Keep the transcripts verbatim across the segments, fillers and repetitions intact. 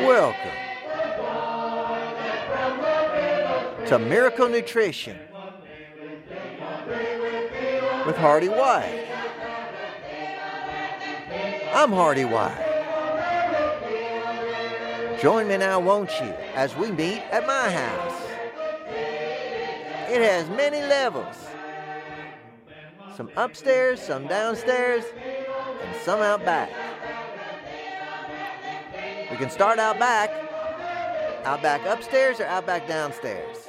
Welcome to Miracle Nutrition with Hardy White. I'm Hardy White. Join me now, won't you, as we meet at my house. It has many levels. Some upstairs, some downstairs, and some out back. We can start out back, out back upstairs or out back downstairs.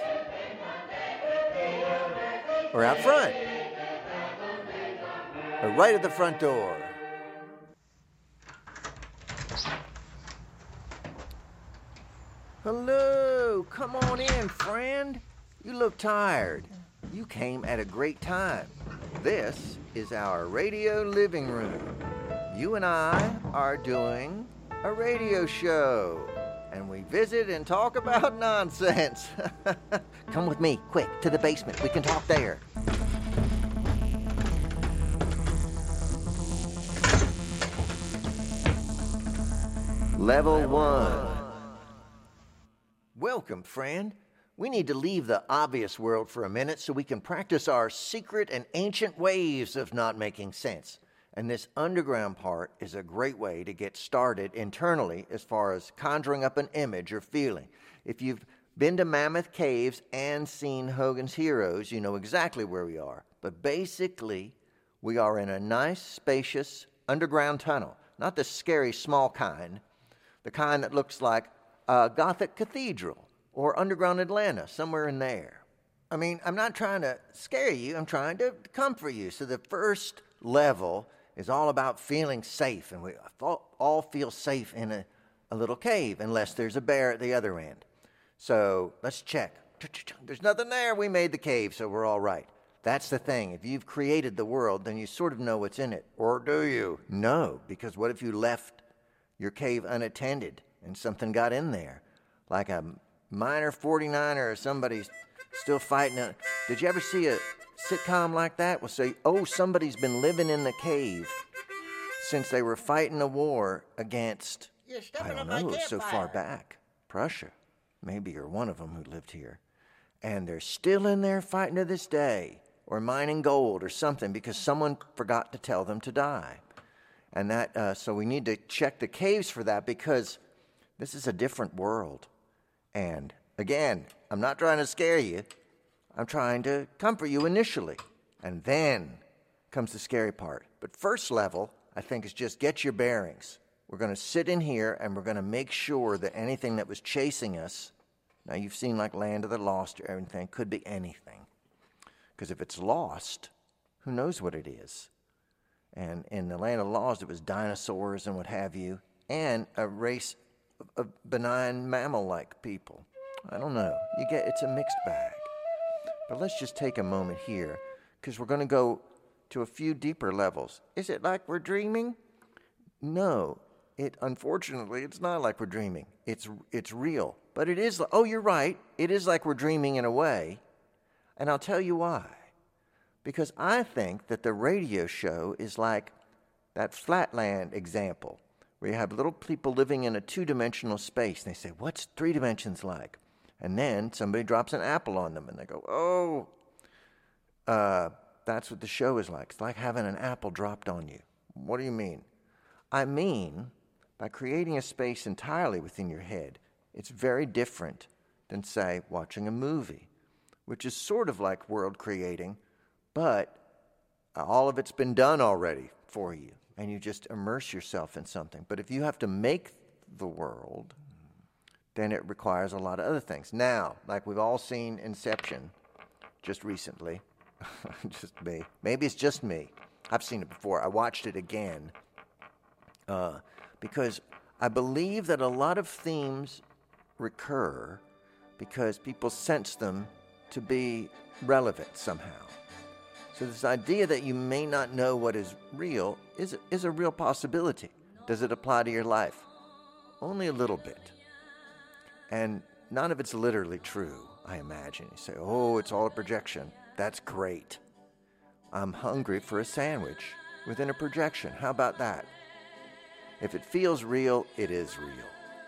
Or out front. Or right at the front door. Hello, come on in, friend. You look tired. You came at a great time. This is our radio living room. You and I are doing a radio show, and we visit and talk about nonsense. Come with me, quick, to the basement. We can talk there. Level one. Welcome, friend. We need to leave the obvious world for a minute so we can practice our secret and ancient ways of not making sense. And this underground part is a great way to get started internally as far as conjuring up an image or feeling. If you've been to Mammoth Caves and seen Hogan's Heroes, you know exactly where we are. But basically, we are in a nice, spacious underground tunnel. Not the scary small kind, the kind that looks like a Gothic cathedral or underground Atlanta, somewhere in there. I mean, I'm not trying to scare you. I'm trying to comfort you. So the first level is all about feeling safe, and we all feel safe in a, a little cave, unless there's a bear at the other end. So let's check. There's nothing there. We made the cave, so we're all right. That's the thing. If you've created the world, then you sort of know what's in it. Or do you? No, because what if you left your cave unattended and something got in there? Like a minor forty-niner or somebody's still fighting. A, did you ever see a sitcom like that? Will say, oh, somebody's been living in the cave since they were fighting a war against, I don't know, so far back, Prussia. Maybe you're one of them who lived here. And they're still in there fighting to this day, or mining gold or something, because someone forgot to tell them to die. And that, uh, so we need to check the caves for that, because this is a different world. And again, I'm not trying to scare you. I'm trying to comfort you initially. And then comes the scary part. But first level, I think, is just get your bearings. We're going to sit in here and we're going to make sure that anything that was chasing us, now you've seen like Land of the Lost or everything, could be anything. Because if it's lost, who knows what it is? And in the Land of the Lost, it was dinosaurs and what have you, and a race of benign mammal-like people. I don't know. You get, it's a mixed bag. But let's just take a moment here, because we're going to go to a few deeper levels. Is it like we're dreaming? No. It, unfortunately, it's not like we're dreaming. It's it's real. But it is, oh, you're right. It is like we're dreaming in a way. And I'll tell you why. Because I think that the radio show is like that Flatland example, where you have little people living in a two-dimensional space. And they say, what's three dimensions like? And then somebody drops an apple on them, and they go, oh, uh, that's what the show is like. It's like having an apple dropped on you. What do you mean? I mean, by creating a space entirely within your head, it's very different than, say, watching a movie, which is sort of like world creating, but all of it's been done already for you, and you just immerse yourself in something. But if you have to make the world, then it requires a lot of other things. Now, like we've all seen Inception just recently. Just me. Maybe it's just me. I've seen it before. I watched it again uh, because I believe that a lot of themes recur because people sense them to be relevant somehow. So this idea that you may not know what is real is, is a real possibility. Does it apply to your life? Only a little bit. And none of it's literally true, I imagine. You say, oh, it's all a projection. That's great. I'm hungry for a sandwich within a projection. How about that? If it feels real, it is real.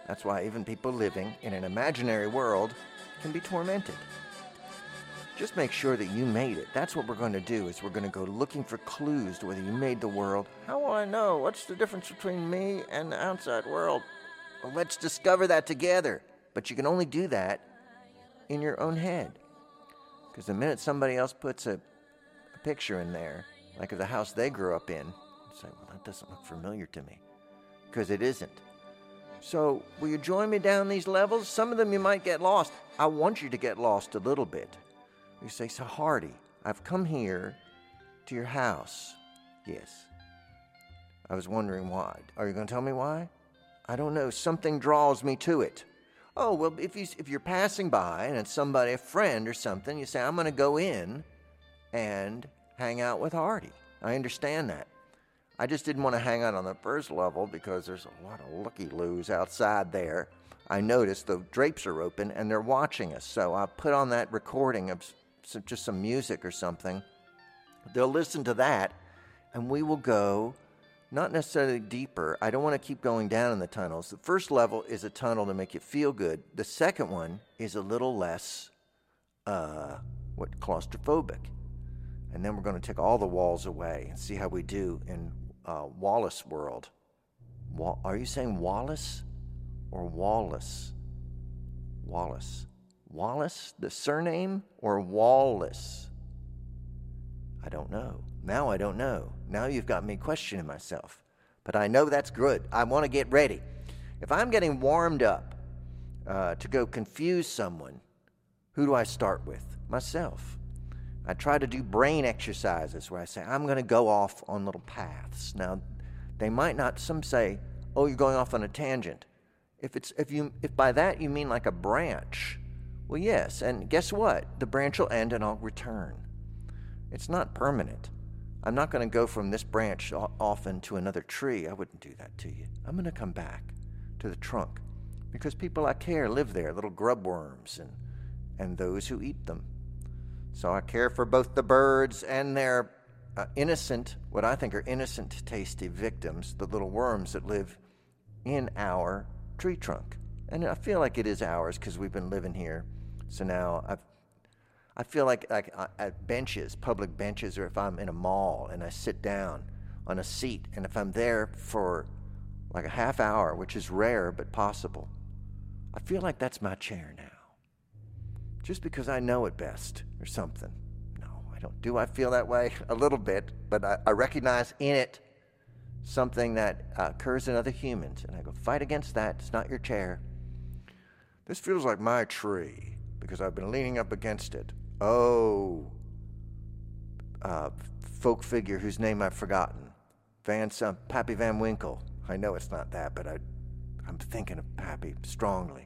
That's why even people living in an imaginary world can be tormented. Just make sure that you made it. That's what we're going to do, is we're going to go looking for clues to whether you made the world. How will I know? What's the difference between me and the outside world? Well, let's discover that together. But you can only do that in your own head. Because the minute somebody else puts a, a picture in there, like of the house they grew up in, you say, well, that doesn't look familiar to me. Because it isn't. So, will you join me down these levels? Some of them you might get lost. I want you to get lost a little bit. You say, so Hardy, I've come here to your house. Yes. I was wondering why. Are you going to tell me why? I don't know. Something draws me to it. Oh, well, if, you, if you're passing by and it's somebody, a friend or something, you say, I'm going to go in and hang out with Hardy. I understand that. I just didn't want to hang out on the first level because there's a lot of looky-loos outside there. I noticed the drapes are open and they're watching us. So I put on that recording of some, just some music or something. They'll listen to that and we will go, not necessarily deeper. I don't want to keep going down in the tunnels. The first level is a tunnel to make you feel good. The second one is a little less, uh, what, claustrophobic. And then we're going to take all the walls away and see how we do in Uh, Wallace world. Wa- are you saying Wallace or Wallace? Wallace. Wallace, the surname, or Wallace? I don't know. Now I don't know. Now you've got me questioning myself. But I know that's good. I want to get ready. If I'm getting warmed up uh, to go confuse someone, who do I start with? Myself. I try to do brain exercises where I say, I'm going to go off on little paths. Now, they might not, some say, oh, you're going off on a tangent. If it's if you if by that you mean like a branch, well, yes, and guess what? The branch will end and I'll return. It's not permanent. I'm not going to go from this branch off into another tree. I wouldn't do that to you. I'm going to come back to the trunk because people I care live there, little grub worms and, and those who eat them. So I care for both the birds and their uh, innocent, what I think are innocent, tasty victims, the little worms that live in our tree trunk. And I feel like it is ours because we've been living here. So now I've, I feel like, like uh, at benches, public benches, or if I'm in a mall and I sit down on a seat, and if I'm there for like a half hour, which is rare but possible, I feel like that's my chair now. Just because I know it best or something. No, I don't. Do I feel that way? A little bit, but I, I recognize in it something that uh, occurs in other humans. And I go, fight against that. It's not your chair. This feels like my tree because I've been leaning up against it. Oh, uh, folk figure whose name I've forgotten. Van, some, Pappy Van Winkle. I know it's not that, but I, I'm thinking of Pappy strongly.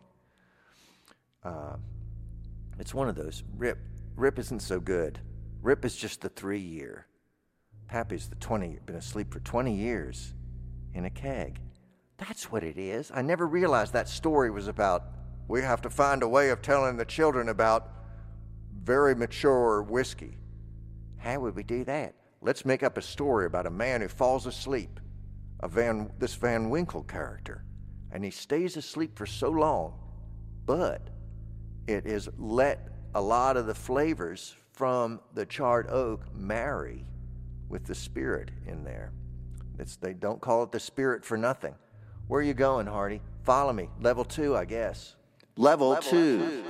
Uh, It's one of those. Rip. Rip isn't so good. Rip is just the three-year. Pappy's the twenty. Been asleep for twenty years in a keg. That's what it is. I never realized that story was about, we have to find a way of telling the children about very mature whiskey. How would we do that? Let's make up a story about a man who falls asleep, a Van, this Van Winkle character, and he stays asleep for so long, but it is let a lot of the flavors from the charred oak marry with the spirit in there. It's, they don't call it the spirit for nothing. Where are you going, Hardy? Follow me. Level two, I guess. Level, Level two. two.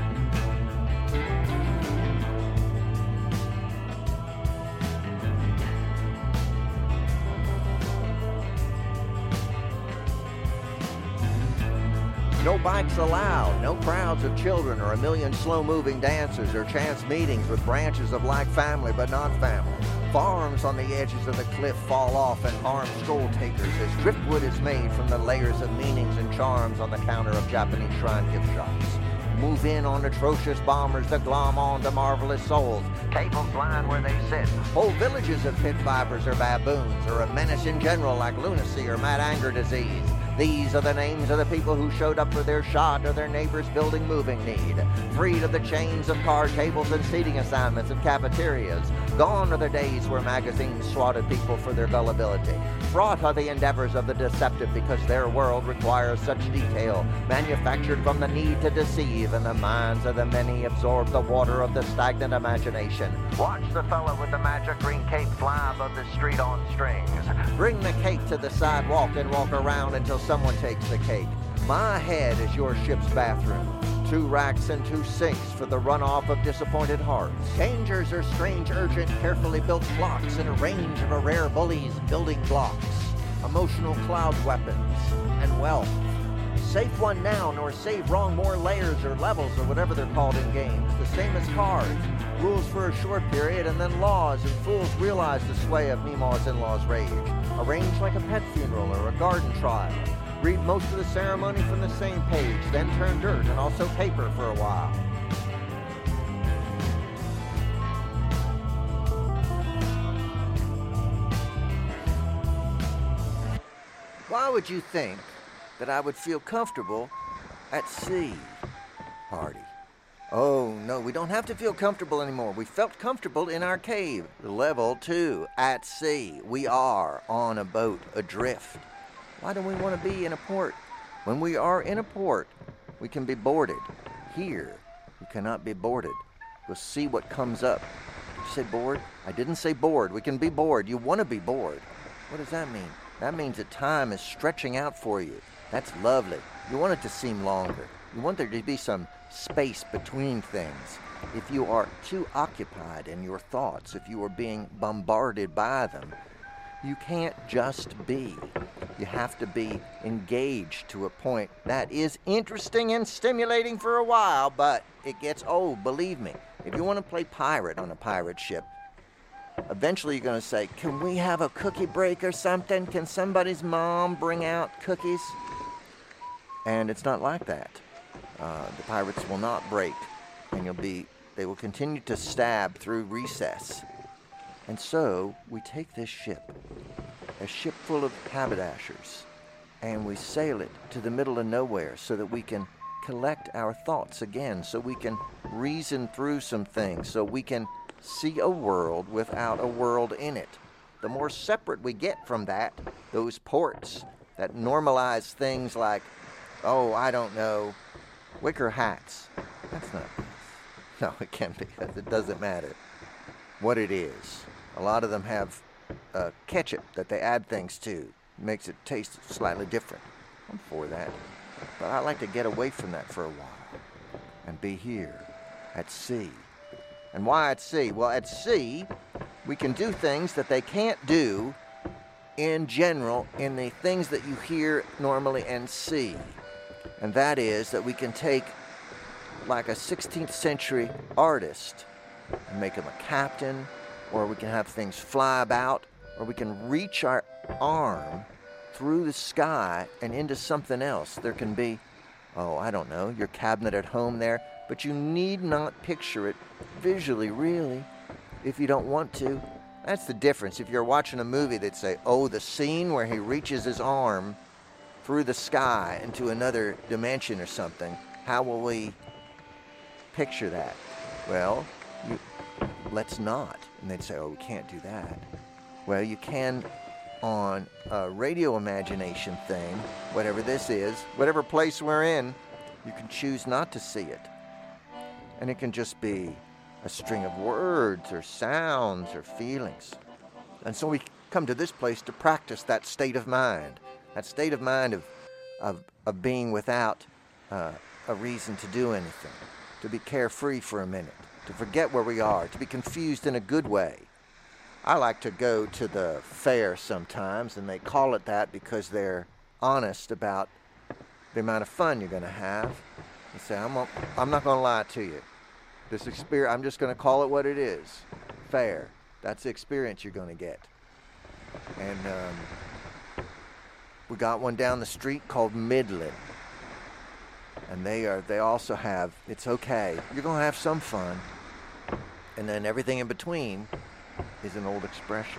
No bikes allowed, no crowds of children or a million slow-moving dancers or chance meetings with branches of like family but not family. Farms on the edges of the cliff fall off and harm stroll takers as driftwood is made from the layers of meanings and charms on the counter of Japanese shrine gift shops. Move in on atrocious bombers that glom on to marvelous souls. Cables line where they sit. Whole villages of pit vipers or baboons or a menace in general like lunacy or mad anger disease. These are the names of the people who showed up for their shot or their neighbor's building moving need. Freed of the chains of card tables and seating assignments of cafeterias. Gone are the days where magazines swatted people for their gullibility. Fraught are the endeavors of the deceptive because their world requires such detail, manufactured from the need to deceive, and the minds of the many absorb the water of the stagnant imagination. Watch the fellow with the magic green cape fly above the street on strings. Bring the cake to the sidewalk and walk around until someone takes the cake. My head is your ship's bathroom. Two racks and two sinks for the runoff of disappointed hearts. Dangers are strange, urgent, carefully built blocks in a range of a rare bully's building blocks. Emotional cloud weapons and wealth. Safe one now, nor save wrong more layers or levels or whatever they're called in games. The same as cards. Rules for a short period and then laws, and fools realize the sway of Meemaw's in-laws' rage. Arranged like a pet funeral or a garden trial. Read most of the ceremony from the same page, then turn dirt and also paper for a while. Why would you think that I would feel comfortable at sea? Hardy. Oh, no, we don't have to feel comfortable anymore. We felt comfortable in our cave. Level two, at sea. We are on a boat, adrift. Why do we want to be in a port? When we are in a port, we can be boarded. Here, you cannot be boarded. We'll see what comes up. Did you say bored? I didn't say bored. We can be bored. You want to be bored. What does that mean? That means that time is stretching out for you. That's lovely. You want it to seem longer. You want there to be some space between things. If you are too occupied in your thoughts, if you are being bombarded by them, you can't just be. You have to be engaged to a point that is interesting and stimulating for a while, but it gets old, believe me. If you want to play pirate on a pirate ship, eventually you're going to say, can we have a cookie break or something? Can somebody's mom bring out cookies? And it's not like that. Uh, the pirates will not break, and you'll be, they will continue to stab through recess. And so we take this ship, a ship full of haberdashers, and we sail it to the middle of nowhere so that we can collect our thoughts again, so we can reason through some things, so we can see a world without a world in it. The more separate we get from that, those ports that normalize things like, oh, I don't know, wicker hats. That's not nice. No, it can't be. It doesn't matter what it is. A lot of them have uh, ketchup that they add things to. It makes it taste slightly different. I'm for that. But I like to get away from that for a while and be here at sea. And why at sea? Well, at sea, we can do things that they can't do in general in the things that you hear normally and see. And that is that we can take like a sixteenth century artist and make him a captain, or we can have things fly about, or we can reach our arm through the sky and into something else. There can be, oh, I don't know, your cabinet at home there, but you need not picture it visually, really, if you don't want to. That's the difference. If you're watching a movie that say, oh, the scene where he reaches his arm through the sky into another dimension or something, how will we picture that? Well, you, let's not. And they'd say, oh, we can't do that. Well, you can on a radio imagination thing, whatever this is, whatever place we're in, you can choose not to see it. And it can just be a string of words or sounds or feelings. And so we come to this place to practice that state of mind, that state of mind of, of, of being without uh, a reason to do anything, to be carefree for a minute, to forget where we are, to be confused in a good way. I like to go to the fair sometimes, and they call it that because they're honest about the amount of fun you're going to have. They say, I'm, a, I'm not going to lie to you. This experience, I'm just going to call it what it is. Fair. That's the experience you're going to get. And um, we got one down the street called Midland. And they are. They also have, it's okay. You're going to have some fun. And then everything in between is an old expression.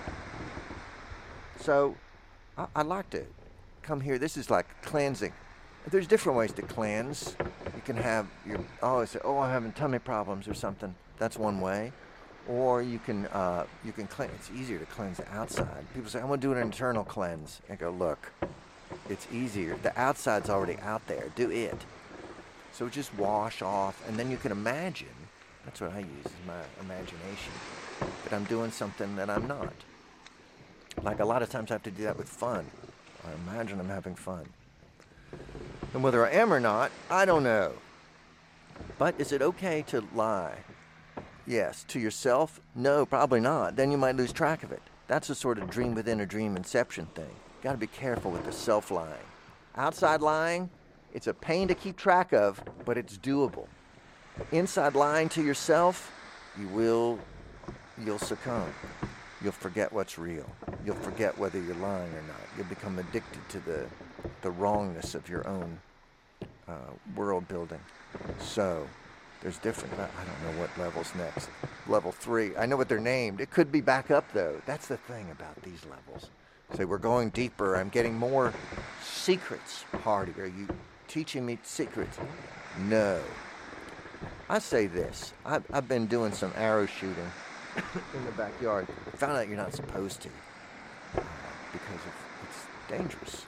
So I, I like to come here. This is like cleansing. There's different ways to cleanse. You can have your, oh, say, oh, I'm having tummy problems or something. That's one way. Or you can uh, you can cleanse. It's easier to cleanse the outside. People say, "I'm going to do an internal cleanse." I go, "Look, it's easier. The outside's already out there. Do it." So just wash off, and then you can imagine. That's what I use, is my imagination, that I'm doing something that I'm not. Like a lot of times I have to do that with fun. I imagine I'm having fun. And whether I am or not, I don't know. But is it okay to lie? Yes. To yourself? No, probably not. Then you might lose track of it. That's a sort of dream within a dream inception thing. Got to be careful with the self-lying. Outside lying, it's a pain to keep track of, but it's doable. Inside lying to yourself, you will, you'll succumb. You'll forget what's real. You'll forget whether you're lying or not. You'll become addicted to the, the wrongness of your own uh, world building. So, there's different, I don't know what level's next. Level three, I know what they're named. It could be back up though. That's the thing about these levels. Say, we're going deeper. I'm getting more secrets. Hardy, are you teaching me secrets? No. I say this. I've, I've been doing some arrow shooting in the backyard. I found out you're not supposed to uh, because of, it's dangerous.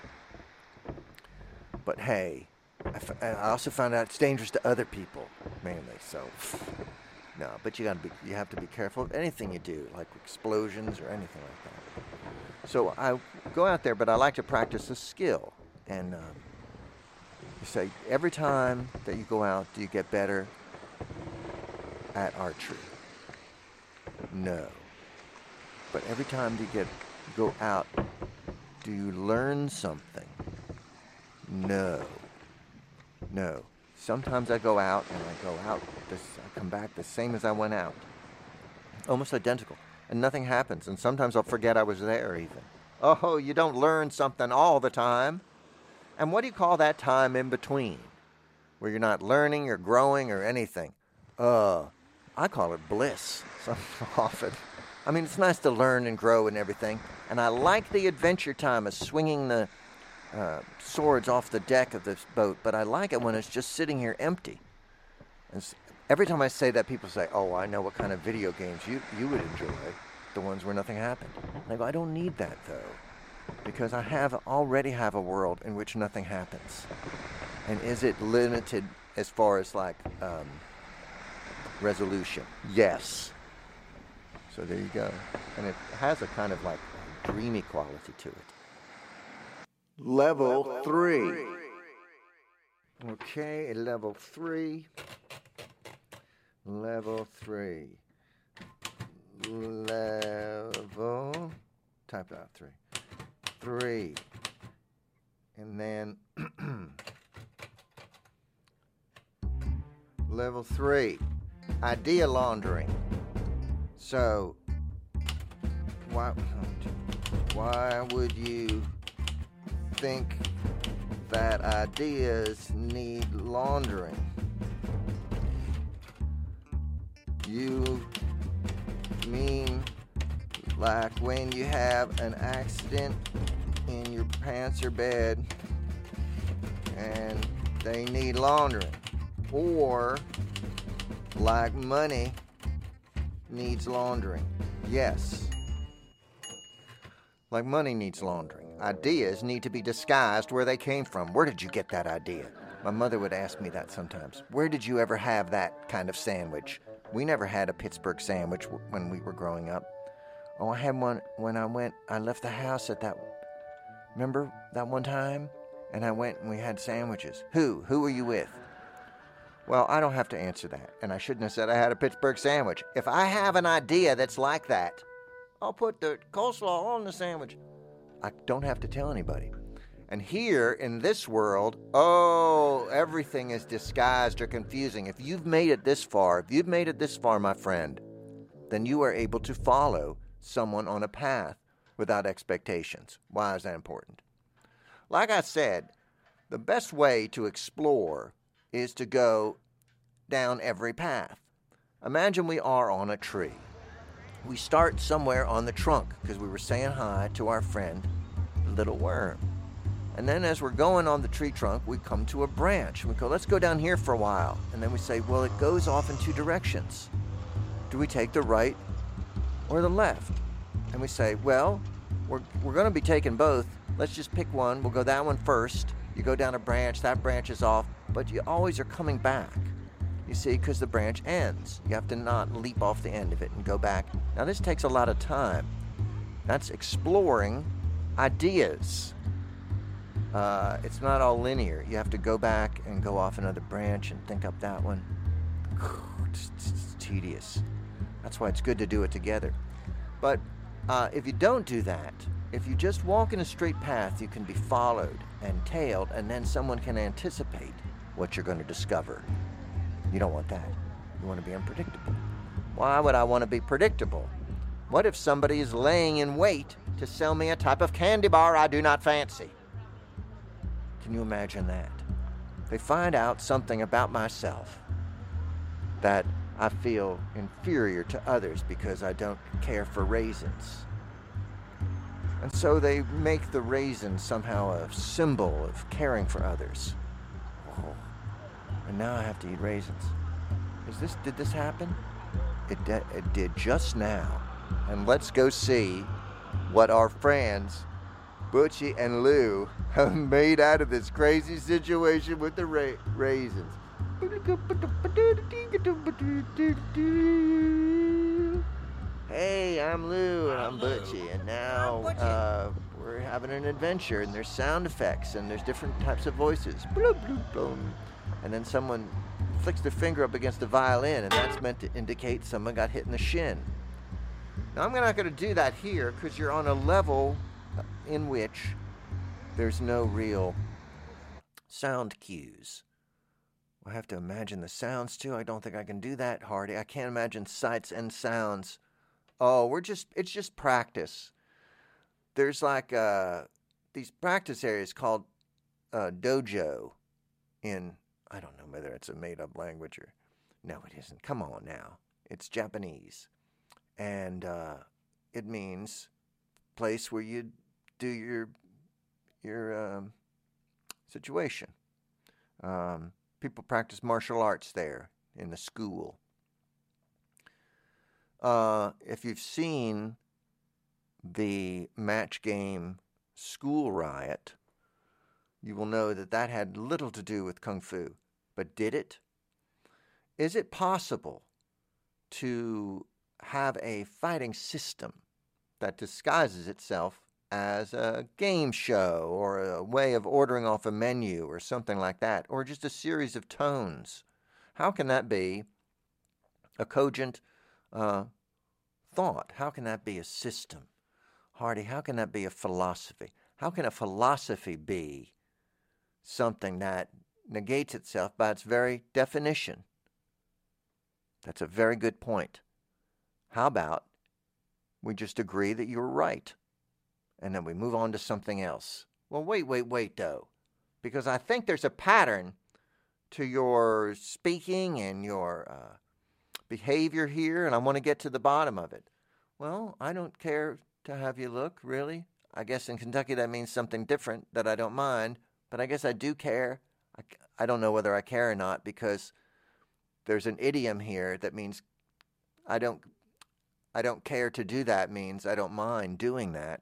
But hey, I, f- I also found out it's dangerous to other people, mainly. So, no. But you got to be. You have to be careful of anything you do, like explosions or anything like that. So I go out there, but I like to practice a skill. And um, you say every time that you go out, do you get better at archery? No. But every time you get go out, do you learn something? No. No. Sometimes I go out and I go out, this, I come back the same as I went out. Almost identical. And nothing happens. And sometimes I'll forget I was there even. Oh, you don't learn something all the time. And what do you call that time in between? Where you're not learning or growing or anything? Uh, I call it bliss so often. I mean, it's nice to learn and grow and everything. And I like the adventure time of swinging the uh, swords off the deck of this boat. But I like it when it's just sitting here empty. And every time I say that, people say, oh, I know what kind of video games you, you would enjoy. The ones where nothing happened. And I go, I don't need that, though. Because I have already have a world in which nothing happens. And is it limited as far as, like, um, resolution? Yes. So there you go. And it has a kind of, like, dreamy quality to it. Level three. Okay, level three. Level three. Level, type out three. Three. And then level three, idea laundering. So, why, why would you think that ideas need laundering? You mean like when you have an accident in your pants or bed and they need laundering, or like money needs laundering? Yes, like money needs laundering. Ideas need to be disguised where they came from. Where did you get that idea? My mother would ask me that sometimes. Where did you ever have that kind of sandwich? We never had a Pittsburgh sandwich when we were growing up. Oh, I had one when I went, I left the house at that, remember that one time? And I went and we had sandwiches. Who? Who were you with? Well, I don't have to answer that. And I shouldn't have said I had a Pittsburgh sandwich. If I have an idea that's like that, I'll put the coleslaw on the sandwich. I don't have to tell anybody. And here in this world, oh, everything is disguised or confusing. If you've made it this far, if you've made it this far, my friend, then you are able to follow someone on a path without expectations. Why is that important? Like I said, the best way to explore is to go down every path. Imagine we are on a tree. We start somewhere on the trunk because we were saying hi to our friend, the little worm. And then as we're going on the tree trunk, we come to a branch. We go, let's go down here for a while. And then we say, well, it goes off in two directions. do we take the right or the left? And we say, well, we're, we're going to be taking both. Let's just pick one. We'll go that one first. You go down a branch, that branch is off, but you always are coming back. You see, because the branch ends. You have to not leap off the end of it and go back. Now, this takes a lot of time. That's exploring ideas. Uh, it's not all linear. You have to go back and go off another branch and think up that one. It's, it's, it's tedious. That's why it's good to do it together. But uh, if you don't do that, if you just walk in a straight path, you can be followed and tailed, and then someone can anticipate what you're going to discover. You don't want that. You want to be unpredictable. Why would I want to be predictable? What if somebody is laying in wait to sell me a type of candy bar I do not fancy? Can you imagine that? They find out something about myself that I feel inferior to others because I don't care for raisins. And so they make the raisin somehow a symbol of caring for others. Oh, and now I have to eat raisins. Is this, did this happen? It, de- it did just now. And let's go see what our friends, Butchie and Lou, have made out of this crazy situation with the ra- raisins. Hey, I'm Lou, and I'm Butchie, and now uh, we're having an adventure, and there's sound effects, and there's different types of voices. Bloop, bloop, bloop. And then someone flicks their finger up against the violin, and that's meant to indicate someone got hit in the shin. Now, I'm not going to do that here, because you're on a level in which there's no real sound cues. I have to imagine the sounds, too. I don't think I can do that, Hardy. I can't imagine sights and sounds. Oh, we're just, it's just practice. There's like uh, these practice areas called uh, dojo in, I don't know whether it's a made-up language or, no, it isn't. Come on now. It's Japanese. And uh, it means place where you do your, your um, situation. Um, people practice martial arts there in the school. Uh, if you've seen the Match Game school riot, you will know that that had little to do with Kung Fu. But did it? Is it possible to have a fighting system that disguises itself as a game show or a way of ordering off a menu or something like that, or just a series of tones? How can that be a cogent uh, thought? How can that be a system? Hardy, how can that be a philosophy? How can a philosophy be something that negates itself by its very definition? That's a very good point. How about we just agree that you're right, and then we move on to something else? Well, wait, wait, wait, though, because I think there's a pattern to your speaking and your uh, behavior here, and I want to get to the bottom of it. Well, I don't care to have you look, really. I guess in Kentucky that means something different that I don't mind, but I guess I do care. I, I don't know whether I care or not, because there's an idiom here that means I don't I don't care to do that means I don't mind doing that.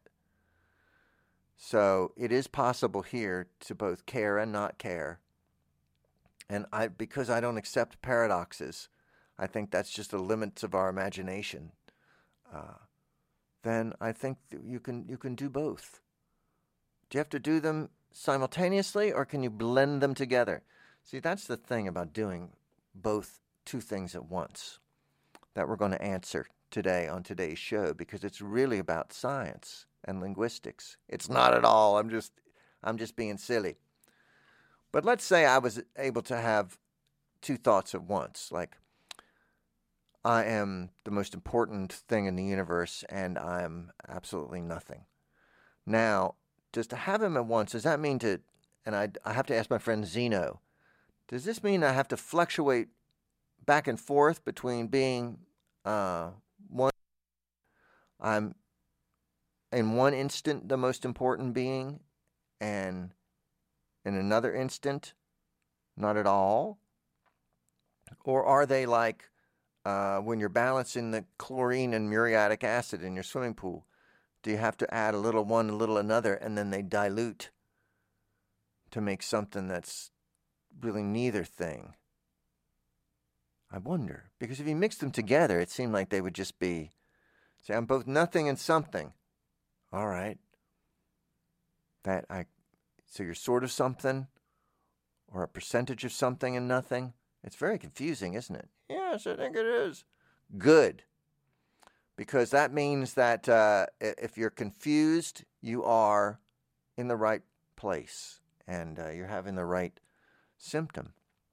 So it is possible here to both care and not care. And I, because I don't accept paradoxes, I think that's just the limits of our imagination. Uh, then I think that you can you can do both. Do you have to do them simultaneously, or can you blend them together? See, that's the thing about doing both two things at once that we're going to answer today on today's show, because it's really about science and linguistics. It's not at all. I'm just I'm just being silly. But let's say I was able to have two thoughts at once, like I am the most important thing in the universe and I'm absolutely nothing. Now, just to have them at once, does that mean to, and I, I have to ask my friend Zeno, does this mean I have to fluctuate back and forth between being uh, one, I'm in one instant the most important being, and in another instant, not at all? Or are they like Uh, when you're balancing the chlorine and muriatic acid in your swimming pool, do you have to add a little one, a little another, and then they dilute to make something that's really neither thing? I wonder. Because if you mix them together, it seemed like they would just be, say, I'm both nothing and something. All right. That I, so you're sort of something, or a percentage of something and nothing. It's very confusing, isn't it? Yes, I think it is. Good. Because that means that uh, if you're confused, you are in the right place and uh, you're having the right symptom.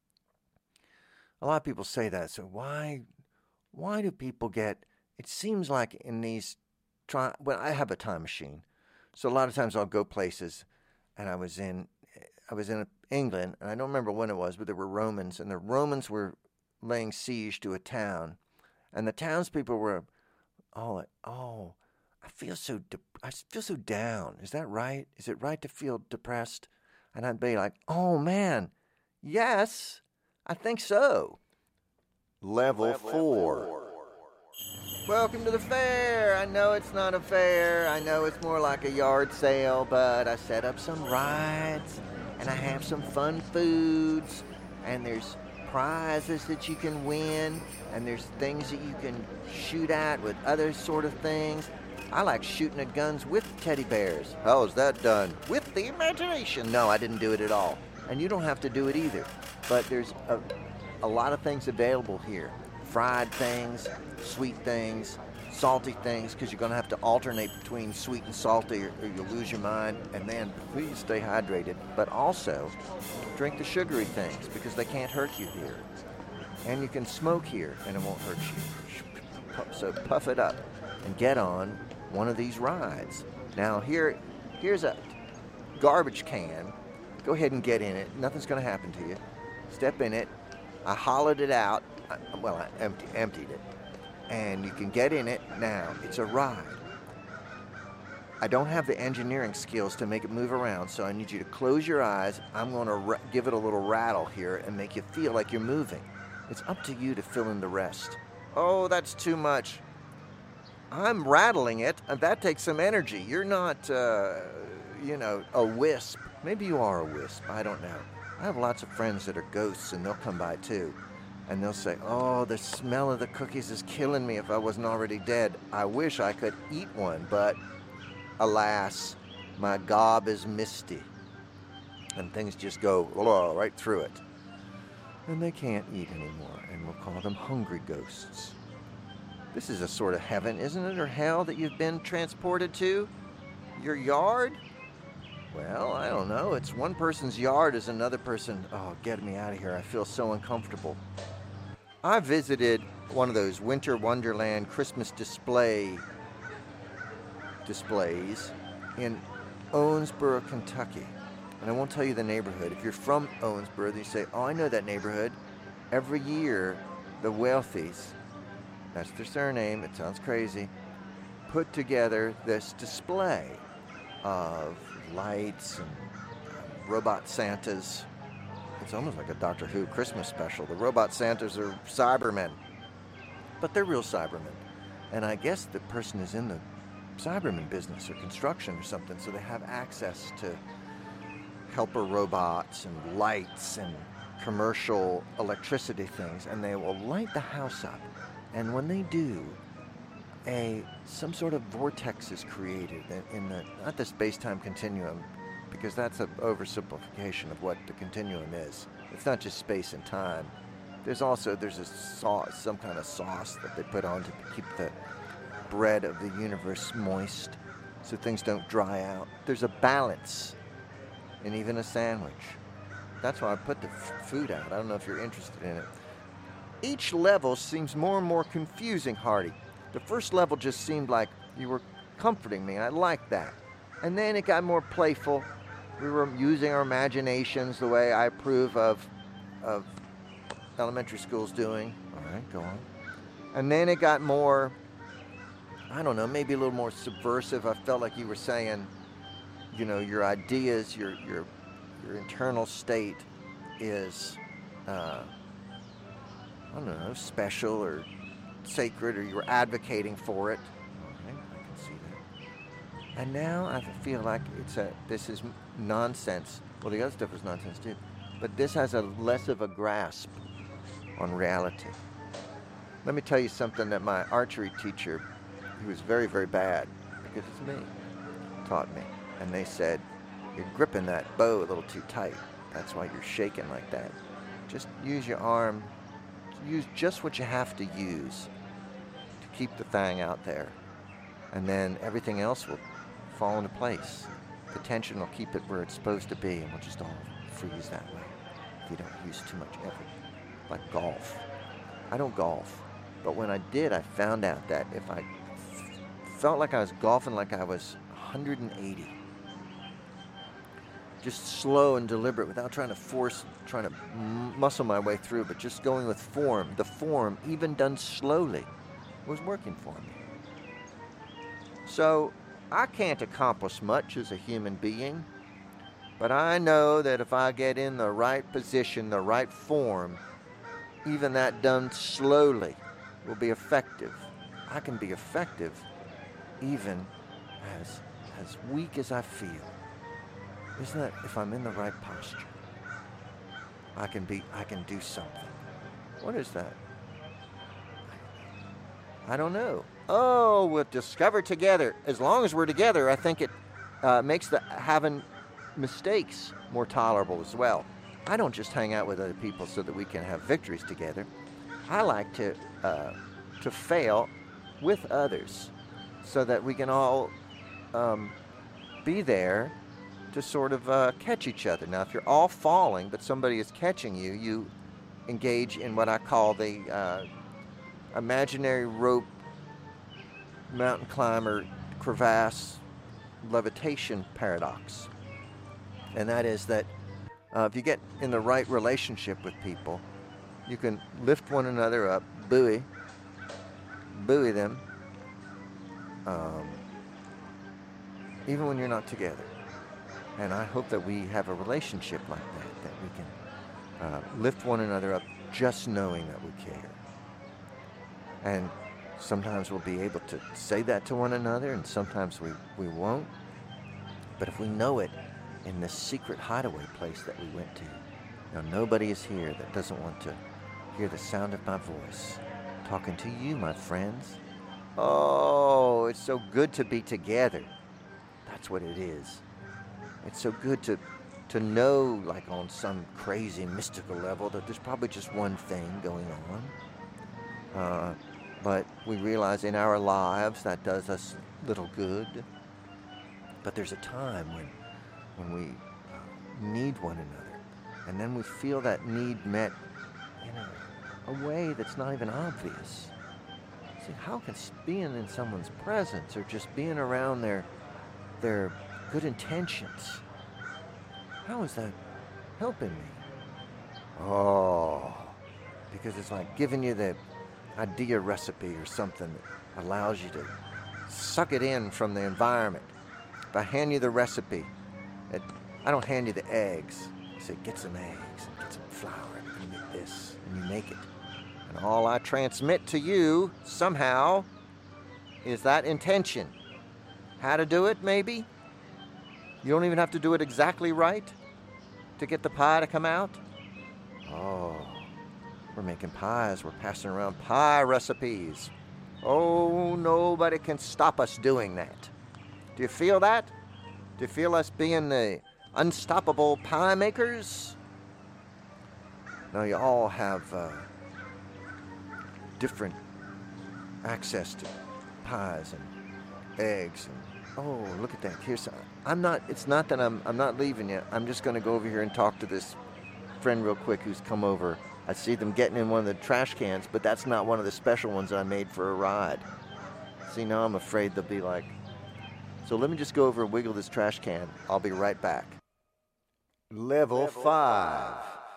A lot of people say that. So why why do people get, it seems like in these, try, well, I have a time machine. So a lot of times I'll go places, and I was in, I was in England, and I don't remember when it was, but there were Romans, and the Romans were laying siege to a town, and the townspeople were all like, oh, I feel so, de- I feel so down. Is that right? Is it right to feel depressed? And I'd be like, oh man, yes, I think so. Level, Level four. four. Welcome to the fair. I know it's not a fair. I know it's more like a yard sale, but I set up some rides, and I have some fun foods, and there's prizes that you can win, and there's things that you can shoot at with other sort of things. I like shooting at guns with teddy bears. How is that done? With the imagination. No, I didn't do it at all. And you don't have to do it either. But there's a, a lot of things available here. Fried things, sweet things, salty things, because you're going to have to alternate between sweet and salty or, or you'll lose your mind. And then please stay hydrated. But also, drink the sugary things because they can't hurt you here. And you can smoke here and it won't hurt you. So puff it up and get on one of these rides. Now here, here's a garbage can. Go ahead and get in it. Nothing's going to happen to you. Step in it. I hollowed it out. I, well, I empty, emptied it. And you can get in it now. It's a ride. I don't have the engineering skills to make it move around, so I need you to close your eyes. I'm going to ra- give it a little rattle here and make you feel like you're moving. It's up to you to fill in the rest. Oh, that's too much. I'm rattling it, and that takes some energy. You're not, uh, you know, a wisp. Maybe you are a wisp. I don't know. I have lots of friends that are ghosts, and they'll come by, too. And they'll say, oh, the smell of the cookies is killing me if I wasn't already dead. I wish I could eat one, but alas, my gob is misty. And things just go oh, right through it. And they can't eat anymore, and we'll call them hungry ghosts. This is a sort of heaven, isn't it, or hell that you've been transported to? Your yard? Well, I don't know. It's one person's yard is another person. Oh, get me out of here. I feel so uncomfortable. I visited one of those Winter Wonderland Christmas display displays in Owensboro, Kentucky. And I won't tell you the neighborhood. If you're from Owensboro, then you say, oh, I know that neighborhood. Every year, the Wealthies, that's their surname, it sounds crazy, put together this display of lights and robot Santas. It's almost like a Doctor Who Christmas special. The robot Santas are Cybermen, but they're real Cybermen. And I guess the person is in the Cyberman business or construction or something, so they have access to helper robots and lights and commercial electricity things, and they will light the house up. And when they do, a some sort of vortex is created in the, not the space-time continuum, because that's an oversimplification of what the continuum is. It's not just space and time. There's also, there's a sauce, some kind of sauce that they put on to keep the bread of the universe moist so things don't dry out. There's a balance in even a sandwich. That's why I put the f- food out. I don't know if you're interested in it. Each level seems more and more confusing, Hardy. The first level just seemed like you were comforting me. I liked that. And then it got more playful. We were using our imaginations the way I approve of, of elementary schools doing. All right, go on. And then it got more, I don't know, maybe a little more subversive. I felt like you were saying, you know, your ideas, your your your internal state is, uh, I don't know, special or sacred or you were advocating for it. Okay, I can see that. And now I feel like it's a this is nonsense. Well, the other stuff is nonsense too. But this has a less of a grasp on reality. Let me tell you something that my archery teacher, who was very, very bad, because it's me, taught me. And they said, you're gripping that bow a little too tight. That's why you're shaking like that. Just use your arm. Use just what you have to use to keep the thing out there. And then everything else will fall into place. The tension will keep it where it's supposed to be, and we'll just all freeze that way if you don't use too much effort. Like golf. I don't golf. But when I did, I found out that if I f- felt like I was golfing like I was one hundred eighty, just slow and deliberate without trying to force, trying to m- muscle my way through, but just going with form. The form, even done slowly, was working for me. So I can't accomplish much as a human being, but I know that if I get in the right position, the right form, even that done slowly will be effective. I can be effective even as as weak as I feel. Isn't that if I'm in the right posture? I can be I can do something. What is that? I don't know. Oh, we'll discover together. As long as we're together, I think it uh, makes the having mistakes more tolerable as well. I don't just hang out with other people so that we can have victories together. I like to uh, to fail with others so that we can all um, be there to sort of uh, catch each other. Now, if you're all falling, but somebody is catching you, you engage in what I call the uh, imaginary rope mountain climber crevasse levitation paradox. And that is that uh, if you get in the right relationship with people, you can lift one another up, buoy, buoy them, um, even when you're not together. And I hope that we have a relationship like that, that we can uh, lift one another up just knowing that we care. And sometimes we'll be able to say that to one another, and sometimes we, we won't. But if we know it in this secret hideaway place that we went to, now nobody is here that doesn't want to hear the sound of my voice talking to you, my friends. Oh, it's so good to be together. That's what it is. It's so good to to know, like on some crazy mystical level, that there's probably just one thing going on. Uh, but we realize in our lives that does us little good. But there's a time when when we uh, need one another, and then we feel that need met in a, a way that's not even obvious. See, how can being in someone's presence or just being around their their good intentions, how is that helping me? Oh, because it's like giving you the idea recipe or something that allows you to suck it in from the environment. If I hand you the recipe, it, I don't hand you the eggs. I say, get some eggs and get some flour and you make this, and you make it. And all I transmit to you, somehow, is that intention. How to do it, maybe? You don't even have to do it exactly right to get the pie to come out. Oh, we're making pies. We're passing around pie recipes. Oh, nobody can stop us doing that. Do you feel that? Do you feel us being the unstoppable pie makers? Now, you all have uh, different access to pies and eggs and oh, look at that. Here's I'm not it's not that I'm I'm not leaving you. I'm just going to go over here and talk to this friend real quick who's come over. I see them getting in one of the trash cans, but that's not one of the special ones that I made for a ride. See, now I'm afraid they'll be like, so let me just go over and wiggle this trash can. I'll be right back. Level, level five.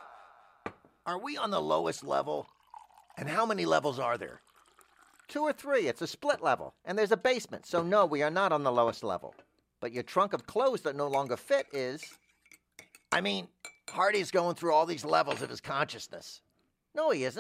Are we on the lowest level? And how many levels are there? Two or three. It's a split level. And there's a basement. So no, we are not on the lowest level. But your trunk of clothes that no longer fit is... I mean, Hardy's going through all these levels of his consciousness. No, he isn't.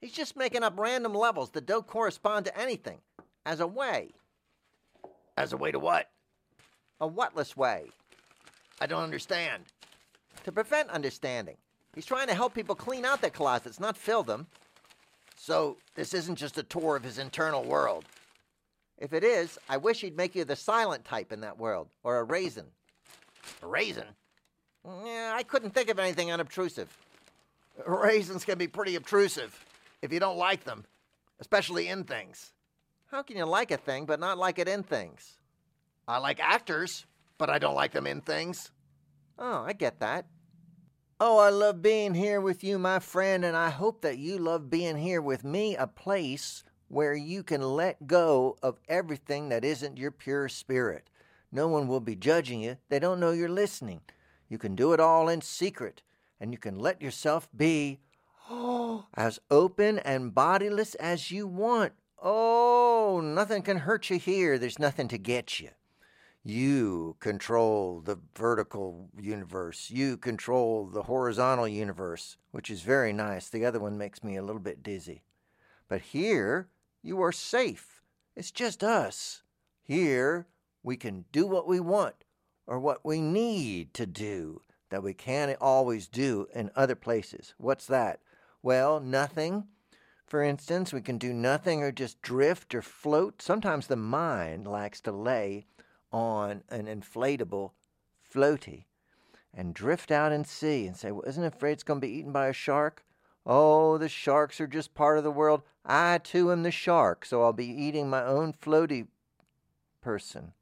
He's just making up random levels that don't correspond to anything. As a way. As a way to what? A whatless way. I don't understand. To prevent understanding. He's trying to help people clean out their closets, not fill them. So, this isn't just a tour of his internal world. If it is, I wish he'd make you the silent type in that world, or a raisin. A raisin? Yeah, I couldn't think of anything unobtrusive. Raisins can be pretty obtrusive, if you don't like them, especially in things. How can you like a thing but not like it in things? I like actors, but I don't like them in things. Oh, I get that. Oh, I love being here with you, my friend, and I hope that you love being here with me, a place where you can let go of everything that isn't your pure spirit. No one will be judging you. They don't know you're listening. You can do it all in secret, and you can let yourself be oh, as open and bodiless as you want. Oh, nothing can hurt you here. There's nothing to get you. You control the vertical universe. You control the horizontal universe, which is very nice. The other one makes me a little bit dizzy. But here, you are safe. It's just us. Here, we can do what we want or what we need to do that we can't always do in other places. What's that? Well, nothing. For instance, we can do nothing or just drift or float. Sometimes the mind likes to lay on an inflatable floaty and drift out and see and say, well, isn't it afraid it's going to be eaten by a shark? Oh, the sharks are just part of the world. I, too, am the shark, so I'll be eating my own floaty person.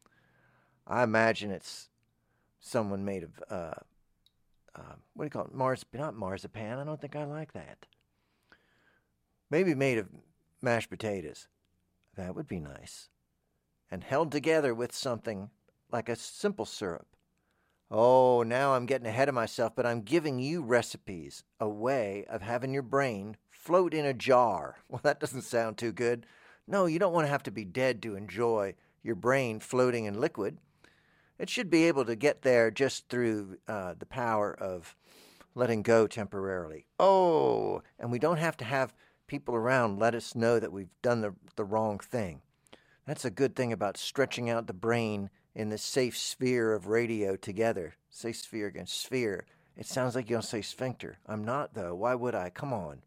I imagine it's someone made of, uh, uh, what do you call it? Mars, not marzipan. I don't think I like that. Maybe made of mashed potatoes. That would be nice. And held together with something like a simple syrup. Oh, now I'm getting ahead of myself, but I'm giving you recipes, a way of having your brain float in a jar. Well, that doesn't sound too good. No, you don't want to have to be dead to enjoy your brain floating in liquid. It should be able to get there just through uh, the power of letting go temporarily. Oh, and we don't have to have people around let us know that we've done the, the wrong thing. That's a good thing about stretching out the brain in the safe sphere of radio together. Say sphere again, sphere. It sounds like you don't say sphincter. I'm not, though. Why would I? Come on.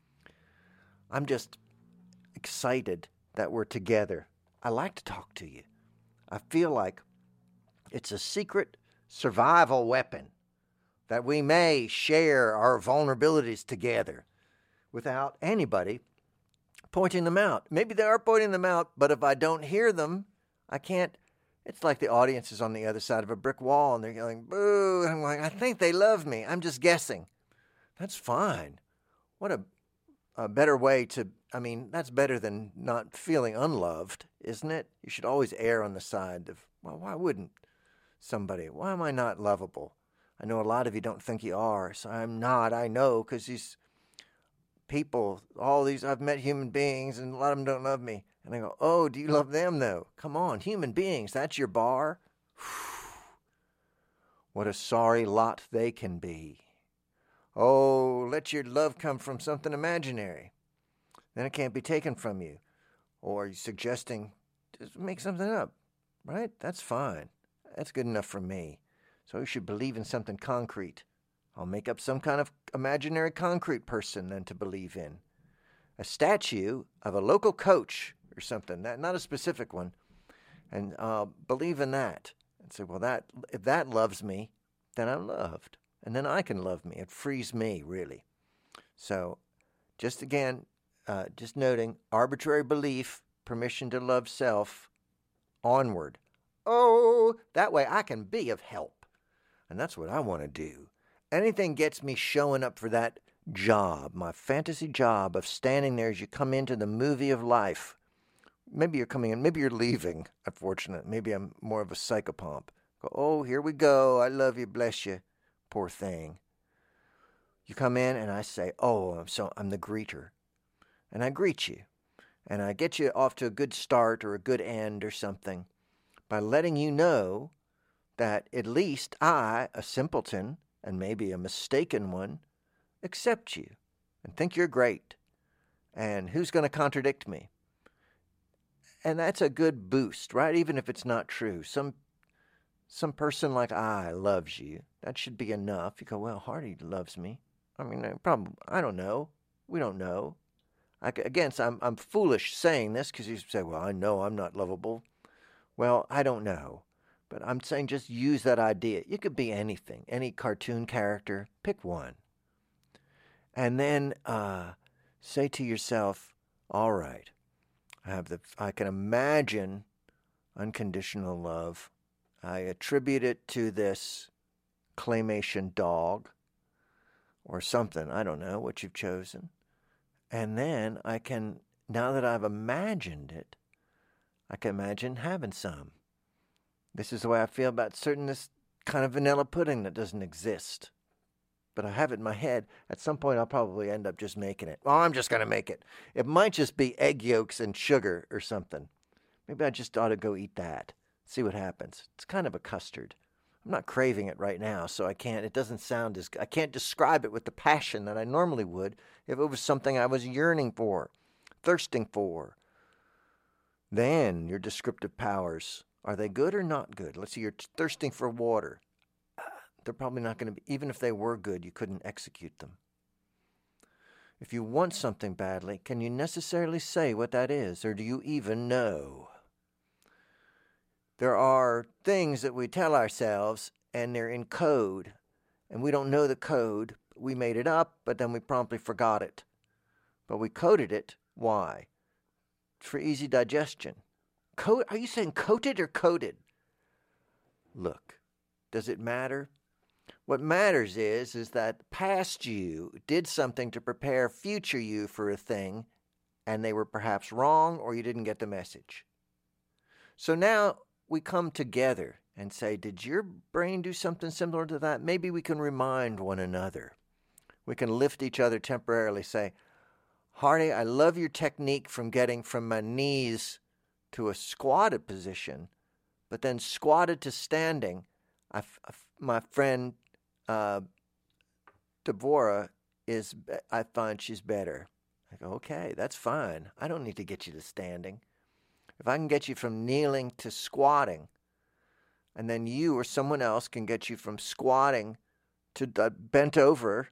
I'm just excited that we're together. I like to talk to you. I feel like it's a secret survival weapon that we may share our vulnerabilities together without anybody pointing them out. Maybe they are pointing them out, but if I don't hear them, I can't. It's like the audience is on the other side of a brick wall and they're yelling, boo. And I'm like, I think they love me. I'm just guessing. That's fine. What a, a better way to, I mean, that's better than not feeling unloved, isn't it? You should always err on the side of, well, why wouldn't somebody, why am I not lovable? I know a lot of you don't think you are, so I'm not. I know, because these people, all these, I've met human beings, and a lot of them don't love me. And I go, oh, do you love them, though? Come on, human beings, that's your bar? What a sorry lot they can be. Oh, let your love come from something imaginary. Then it can't be taken from you. Or you're suggesting, just make something up, right? That's fine. That's good enough for me. So you should believe in something concrete. I'll make up some kind of imaginary concrete person then to believe in. A statue of a local coach or something, that, not a specific one, and uh, believe in that. And say, well, that if that loves me, then I'm loved. And then I can love me. It frees me, really. So just again, uh, just noting, arbitrary belief, permission to love self, onward. Oh, that way I can be of help. And that's what I want to do. Anything gets me showing up for that job, my fantasy job of standing there as you come into the movie of life. Maybe you're coming in, maybe you're leaving, unfortunate. Maybe I'm more of a psychopomp. Go, oh, here we go. I love you, bless you. Poor thing. You come in and I say, oh, I'm so I'm the greeter. And I greet you. And I get you off to a good start or a good end or something by letting you know that at least I, a simpleton, and maybe a mistaken one, accept you and think you're great. And who's going to contradict me? And that's a good boost, right? Even if it's not true. Some some person like I loves you. That should be enough. You go, well, Hardy loves me. I mean, probably, I don't know. We don't know. I, again, so I'm, I'm foolish saying this because you say, well, I know I'm not lovable. Well, I don't know. But I'm saying just use that idea. It could be anything, any cartoon character. Pick one. And then uh, say to yourself, all right, I have the I can imagine unconditional love. I attribute it to this claymation dog or something. I don't know what you've chosen. And then I can, now that I've imagined it, I can imagine having some. This is the way I feel about certain this kind of vanilla pudding that doesn't exist. But I have it in my head. At some point, I'll probably end up just making it. Well, I'm just going to make it. It might just be egg yolks and sugar or something. Maybe I just ought to go eat that. See what happens. It's kind of a custard. I'm not craving it right now, so I can't, it doesn't sound as, I can't describe it with the passion that I normally would if it was something I was yearning for, thirsting for. Then your descriptive powers, are they good or not good? Let's see, you're thirsting for water. They're probably not going to be, even if they were good, you couldn't execute them. If you want something badly, can you necessarily say what that is, or do you even know? There are things that we tell ourselves, and they're in code, and we don't know the code. We made it up, but then we promptly forgot it. But we coded it. Why? For easy digestion. Code, are you saying coated or coded? Look, does it matter? What matters is, is that past you did something to prepare future you for a thing, and they were perhaps wrong, or you didn't get the message. So now we come together and say, did your brain do something similar to that? Maybe we can remind one another. We can lift each other temporarily, say, Hardy, I love your technique from getting from my knees to a squatted position, but then squatted to standing. I, I, my friend uh, Devorah is, I find she's better. I go, okay, that's fine. I don't need to get you to standing. If I can get you from kneeling to squatting, and then you or someone else can get you from squatting to uh, bent over